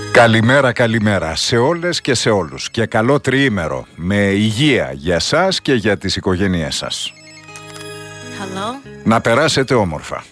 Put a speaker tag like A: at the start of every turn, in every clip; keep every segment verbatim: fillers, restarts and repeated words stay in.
A: Καλημέρα, καλημέρα σε όλες και σε όλους και καλό τριήμερο με υγεία για σας και για τις οικογένειές σας.
B: Hello?
A: Να περάσετε όμορφα.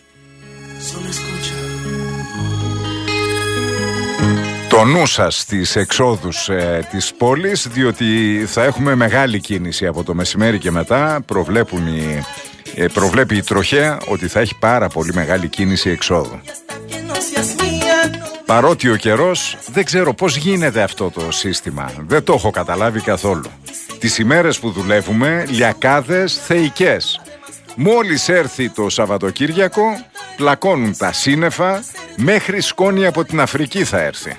A: Το νου σας στις εξόδους ε, της πόλης, διότι θα έχουμε μεγάλη κίνηση από το μεσημέρι και μετά. Προβλέπουν οι, ε, προβλέπει η τροχέα ότι θα έχει πάρα πολύ μεγάλη κίνηση εξόδου. Παρότι ο καιρός, δεν ξέρω πώς γίνεται αυτό το σύστημα. Δεν το έχω καταλάβει καθόλου. Τις ημέρες που δουλεύουμε, λιακάδες θεϊκές. Μόλις έρθει το Σαββατοκύριακο, πλακώνουν τα σύννεφα, μέχρι σκόνη από την Αφρική θα έρθει.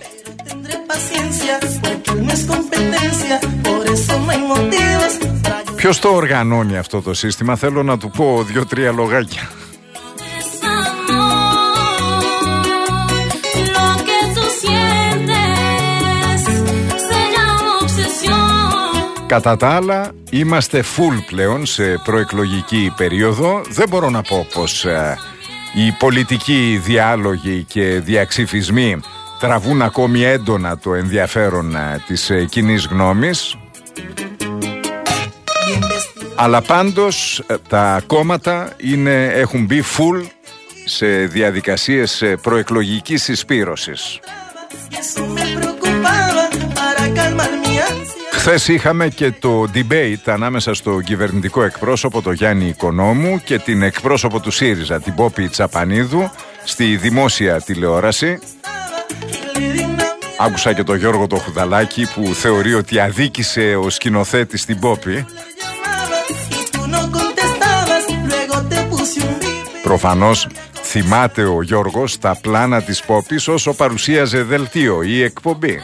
A: Ποιος το οργανώνει αυτό το σύστημα, θέλω να του πω δύο-τρία λογάκια. Κατά τα άλλα, είμαστε full πλέον σε προεκλογική περίοδο. Δεν μπορώ να πω πως ε, οι πολιτικοί διάλογοι και διαξυφισμοί τραβούν ακόμη έντονα το ενδιαφέρον ε, της ε, κοινής γνώμης. Αλλά πάντως ε, τα κόμματα είναι, έχουν μπει full σε διαδικασίες ε, προεκλογικής συσπήρωσης. Χθες είχαμε και το debate ανάμεσα στο κυβερνητικό εκπρόσωπο, το Γιάννη Οικονόμου, και την εκπρόσωπο του ΣΥΡΙΖΑ, την Πόπη Τσαπανίδου, στη δημόσια τηλεόραση. Άκουσα και τον Γιώργο το Χουδαλάκη που θεωρεί ότι αδίκησε ο σκηνοθέτης την Πόπη. Προφανώς θυμάται ο Γιώργος τα πλάνα της Πόπης όσο παρουσίαζε δελτίο ή εκπομπή.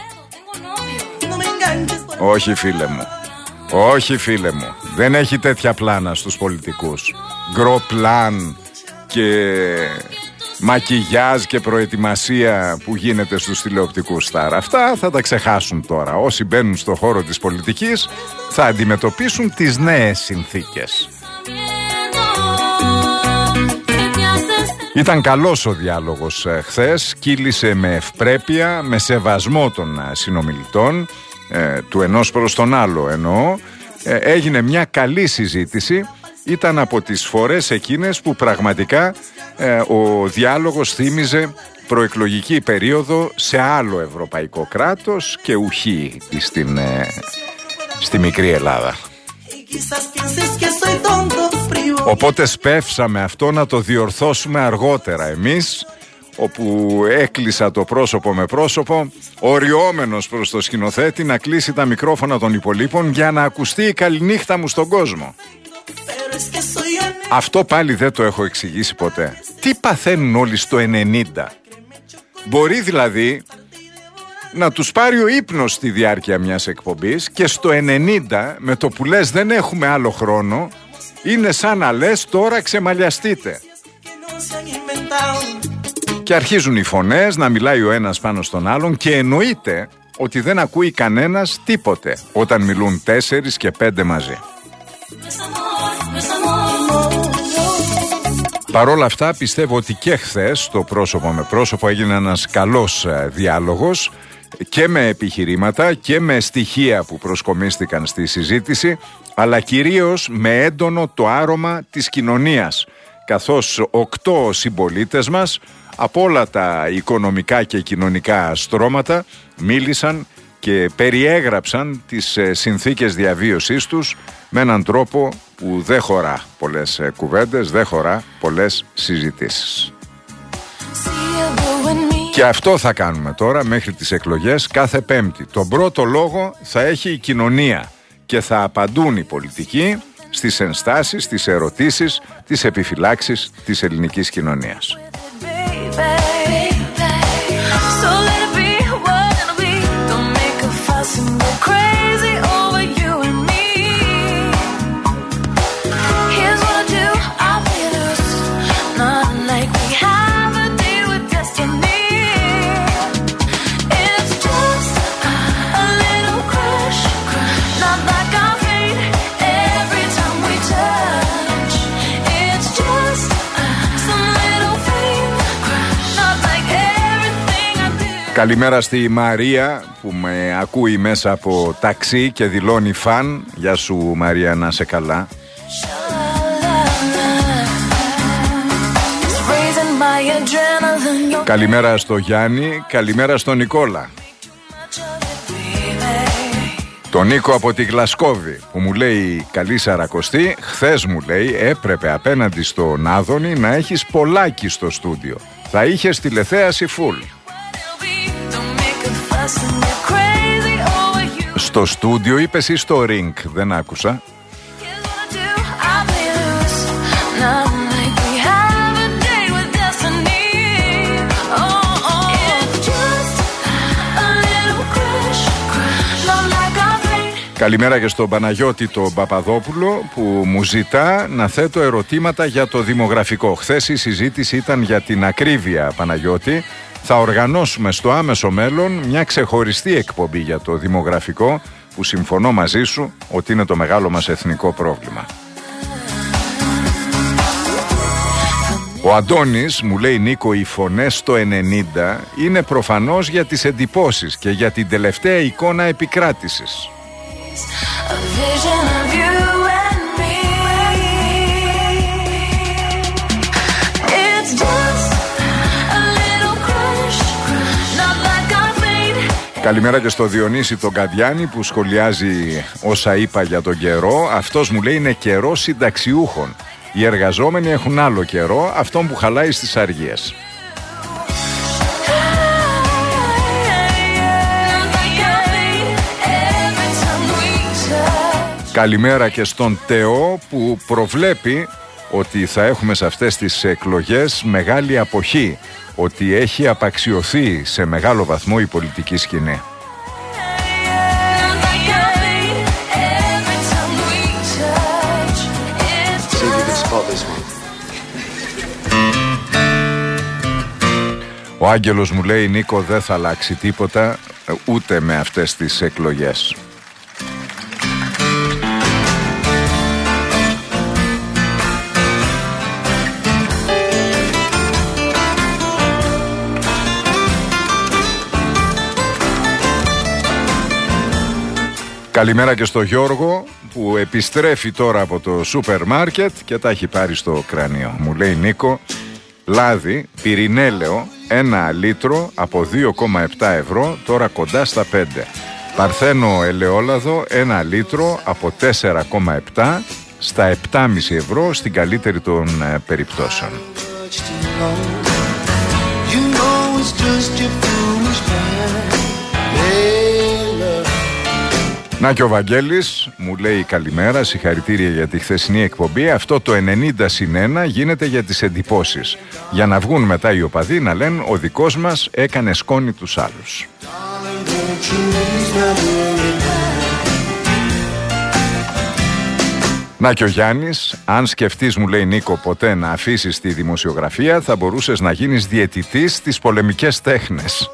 A: Όχι φίλε μου, όχι φίλε μου, δεν έχει τέτοια πλάνα στους πολιτικούς. Γκρο πλάν και μακιγιάζ και προετοιμασία που γίνεται στους τηλεοπτικούς στάρ. Αυτά θα τα ξεχάσουν τώρα. Όσοι μπαίνουν στο χώρο της πολιτικής θα αντιμετωπίσουν τις νέες συνθήκες. Ήταν καλός ο διάλογος χθες, κύλησε με ευπρέπεια, με σεβασμό των συνομιλητών. Ε, του ενός προς τον άλλο εννοώ. ε, έγινε μια καλή συζήτηση. Ήταν από τις φορές εκείνες που πραγματικά ε, ο διάλογος θύμιζε προεκλογική περίοδο σε άλλο ευρωπαϊκό κράτος και ουχή στην, ε, στη μικρή Ελλάδα. Οπότε σπεύσαμε αυτό να το διορθώσουμε αργότερα εμείς, όπου έκλεισα το πρόσωπο με πρόσωπο, οριόμενος προς το σκηνοθέτη να κλείσει τα μικρόφωνα των υπολείπων για να ακουστεί η καληνύχτα μου στον κόσμο. Αυτό πάλι δεν το έχω εξηγήσει ποτέ. Τι παθαίνουν όλοι στο ενενήντα? Μπορεί δηλαδή να τους πάρει ο ύπνος στη διάρκεια μιας εκπομπής και στο ενενήντα, με το που λες δεν έχουμε άλλο χρόνο, είναι σαν να λες τώρα ξεμαλιαστείτε. Και αρχίζουν οι φωνές να μιλάει ο ένας πάνω στον άλλον και εννοείται ότι δεν ακούει κανένας τίποτε όταν μιλούν τέσσερις και πέντε μαζί. Παρ' όλα αυτά πιστεύω ότι και χθες το πρόσωπο με πρόσωπο έγινε ένας καλός διάλογος και με επιχειρήματα και με στοιχεία που προσκομίστηκαν στη συζήτηση, αλλά κυρίως με έντονο το άρωμα της κοινωνίας, καθώς οκτώ συμπολίτες μας από όλα τα οικονομικά και κοινωνικά στρώματα μίλησαν και περιέγραψαν τις συνθήκες διαβίωσής τους με έναν τρόπο που δεν χωρά πολλές κουβέντες, δεν χωρά πολλές συζητήσεις. Και αυτό θα κάνουμε τώρα μέχρι τις εκλογές κάθε Πέμπτη. Τον πρώτο λόγο θα έχει η κοινωνία και θα απαντούν οι πολιτικοί στις ενστάσεις, στις ερωτήσεις, τις επιφυλάξεις της ελληνικής κοινωνίας.
C: Some little faith.
A: Καλημέρα στη Μαρία που με ακούει μέσα από ταξί και δηλώνει φαν. Γεια σου Μαρία, να σε καλά. Καλημέρα στο Γιάννη, καλημέρα στον Νικόλα. Τον Νίκο από τη Γλασκόβη που μου λέει καλή Σαρακοστή. Χθες μου λέει έπρεπε απέναντι στον Άδωνη να έχεις πολλάκι στο στούντιο. Θα είχες τηλεθέαση φουλ. Στο στούντιο είπες ή στο ring, δεν άκουσα. Καλημέρα και στον Παναγιώτη τον Παπαδόπουλο που μου ζητά να θέτω ερωτήματα για το δημογραφικό. Χθες η συζήτηση ήταν για την ακρίβεια, Παναγιώτη. Θα οργανώσουμε στο άμεσο μέλλον μια ξεχωριστή εκπομπή για το δημογραφικό που συμφωνώ μαζί σου ότι είναι το μεγάλο μας εθνικό πρόβλημα. Ο Αντώνης μου λέει Νίκο, οι φωνές στο ενενήντα είναι προφανώς για τις εντυπώσεις και για την τελευταία εικόνα επικράτησης. Καλημέρα και στο Διονύση τον Καντιάνη που σχολιάζει όσα είπα για τον καιρό. Αυτός μου λέει είναι καιρό συνταξιούχων. Οι εργαζόμενοι έχουν άλλο καιρό, αυτόν που χαλάει στις αργίες. Καλημέρα και στον Τεό που προβλέπει ότι θα έχουμε σε αυτές τις εκλογές μεγάλη αποχή, ότι έχει απαξιωθεί σε μεγάλο βαθμό η πολιτική σκηνή. Ο Άγγελος μου λέει Νίκο δεν θα αλλάξει τίποτα ούτε με αυτές τις εκλογές. Καλημέρα και στο Γιώργο που επιστρέφει τώρα από το σούπερ μάρκετ και τα έχει πάρει στο κρανίο. Μου λέει Νίκο, λάδι, πυρηνέλαιο, ένα λίτρο από δύο κόμμα επτά ευρώ, τώρα κοντά στα πέντε. Παρθένο ελαιόλαδο, ένα λίτρο από τέσσερα κόμμα επτά στα επτά κόμμα πέντε ευρώ στην καλύτερη των ε, περιπτώσεων. Να και ο Βαγγέλης μου λέει καλημέρα, συγχαρητήρια για τη χθεσινή εκπομπή. Αυτό το ενενήντα συν ένα γίνεται για τις εντυπώσεις. Για να βγουν μετά οι οπαδοί να λένε ο δικός μας έκανε σκόνη τους άλλους. Να και ο Γιάννης, αν σκεφτείς μου λέει Νίκο ποτέ να αφήσεις τη δημοσιογραφία θα μπορούσες να γίνεις διαιτητής στις πολεμικές τέχνες.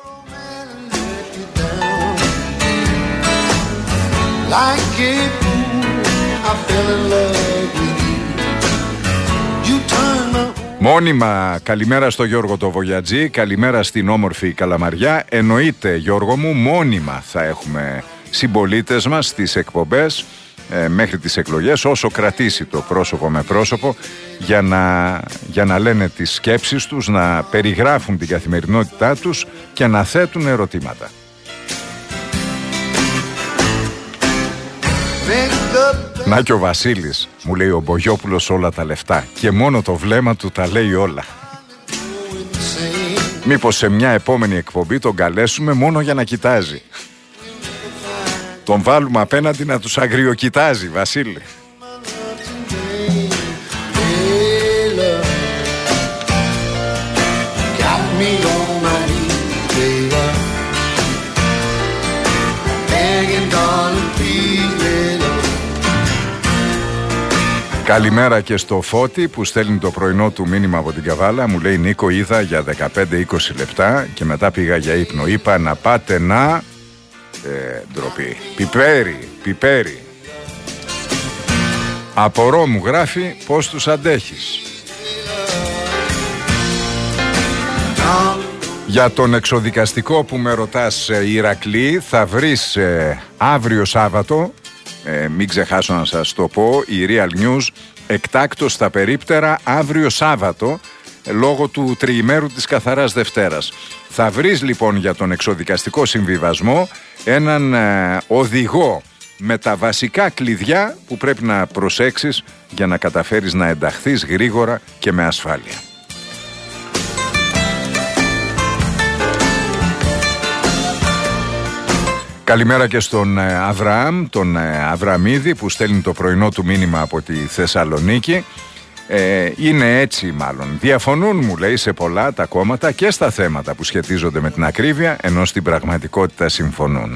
A: Like it, I fell in love with you. You turn my... Μόνιμα καλημέρα στο Γιώργο το Βογιατζή, καλημέρα στην όμορφη Καλαμαριά. Εννοείται Γιώργο μου, μόνιμα θα έχουμε συμπολίτες μας στις εκπομπές ε, μέχρι τις εκλογές, όσο κρατήσει το πρόσωπο με πρόσωπο, για να, για να λένε τις σκέψεις τους, να περιγράφουν την καθημερινότητά τους και να θέτουν ερωτήματα. Να και ο Βασίλης, μου λέει ο Μπογιόπουλος όλα τα λεφτά και μόνο το βλέμμα του τα λέει όλα. Μήπως σε μια επόμενη εκπομπή τον καλέσουμε μόνο για να κοιτάζει. Τον βάλουμε απέναντι να τους αγριοκοιτάζει, Βασίλη. Καλημέρα και στο Φώτη που στέλνει το πρωινό του μήνυμα από την Καβάλα. Μου λέει Νίκο, είδα για δεκαπέντε με είκοσι λεπτά και μετά πήγα για ύπνο. Είπα να πάτε να... Ε, ντροπή. Πιπέρι, πιπέρι. Απορώ μου γράφει πως τους αντέχεις. Για τον εξοδικαστικό που με ρωτάς, Ηρακλή, θα βρεις ε, αύριο Σάββατο, ε, μην ξεχάσω να σας το πω, η Real News εκτάκτως στα περίπτερα αύριο Σάββατο, ε, λόγω του τριημέρου της Καθαράς Δευτέρας. Θα βρεις λοιπόν για τον εξοδικαστικό συμβιβασμό έναν ε, οδηγό με τα βασικά κλειδιά που πρέπει να προσέξεις για να καταφέρεις να ενταχθείς γρήγορα και με ασφάλεια. Καλημέρα και στον Αβραάμ, τον Αβραμίδη που στέλνει το πρωινό του μήνυμα από τη Θεσσαλονίκη. Ε, είναι έτσι μάλλον. Διαφωνούν, μου λέει, σε πολλά τα κόμματα και στα θέματα που σχετίζονται με την ακρίβεια, ενώ στην πραγματικότητα συμφωνούν.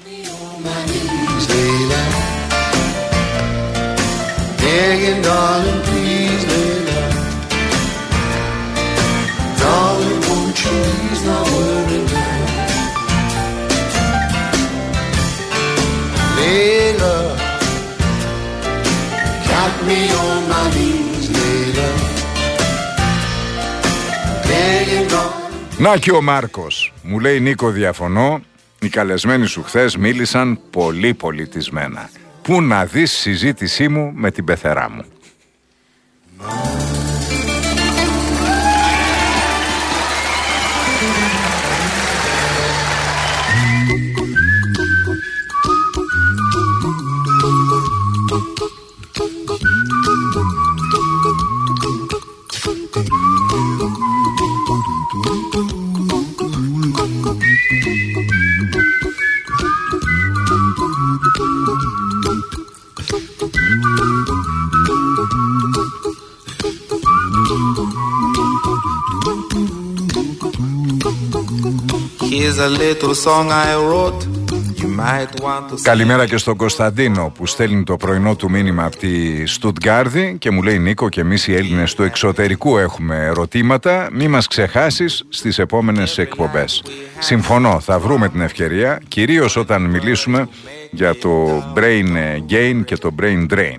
A: Να και ο Μάρκος, μου λέει, Νίκο, διαφωνώ. Οι καλεσμένοι σου χθες μίλησαν πολύ πολιτισμένα. Πού να δεις συζήτησή μου με την πεθερά μου. Καλημέρα και στον Κωνσταντίνο που στέλνει το πρωινό του μήνυμα από τη Στουτγκάρδη και μου λέει, Νίκο, και εμείς οι Έλληνες του εξωτερικού έχουμε ερωτήματα, μη μας ξεχάσεις στις επόμενες εκπομπές. Συμφωνώ, θα βρούμε την ευκαιρία, κυρίως όταν μιλήσουμε για το brain gain και το brain drain.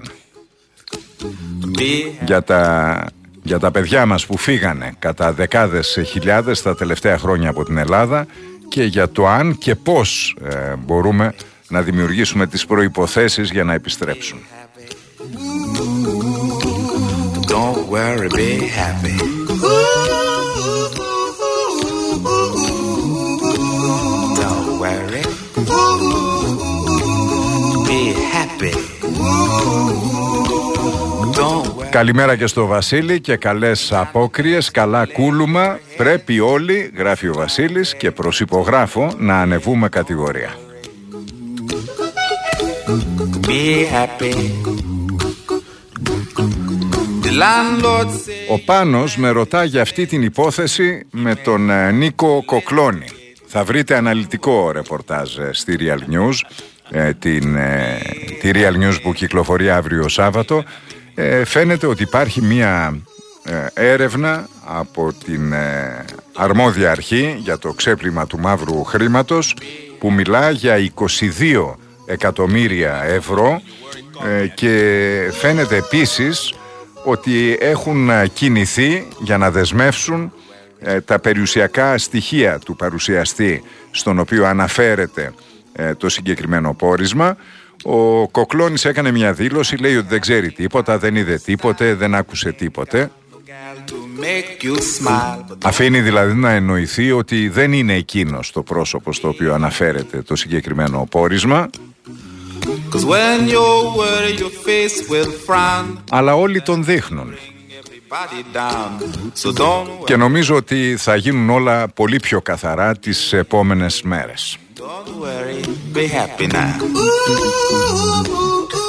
A: Για τα... Για τα παιδιά μας που φύγανε κατά δεκάδες χιλιάδες τα τελευταία χρόνια από την Ελλάδα και για το αν και πώς ε, μπορούμε να δημιουργήσουμε τις προϋποθέσεις για να επιστρέψουν. Don't worry, be happy. Don't worry. Be happy. Καλημέρα και στο Βασίλη και καλές απόκριες, καλά κούλουμα. Πρέπει όλοι, γράφει ο Βασίλης, και προσυπογράφω, να ανεβούμε κατηγορία. Ο Πάνος με ρωτά για αυτή την υπόθεση με τον Νίκο Κοκλώνη. Θα βρείτε αναλυτικό ρεπορτάζ στη Real News, την, τη Real News που κυκλοφορεί αύριο Σάββατο. Ε, φαίνεται ότι υπάρχει μία ε, έρευνα από την ε, αρμόδια αρχή για το ξέπλυμα του μαύρου χρήματος που μιλά για είκοσι δύο εκατομμύρια ευρώ ε, και φαίνεται επίσης ότι έχουν κινηθεί για να δεσμεύσουν ε, τα περιουσιακά στοιχεία του παρουσιαστή στον οποίο αναφέρεται ε, το συγκεκριμένο πόρισμα. Ο Κοκλώνης έκανε μια δήλωση, λέει ότι δεν ξέρει τίποτα, δεν είδε τίποτε, δεν άκουσε τίποτε. Αφήνει δηλαδή να εννοηθεί ότι δεν είναι εκείνος το πρόσωπο στο οποίο αναφέρεται το συγκεκριμένο πόρισμα. Αλλά όλοι τον δείχνουν. Και νομίζω ότι θα γίνουν όλα πολύ πιο καθαρά τις επόμενες μέρες. Don't worry, be happy now.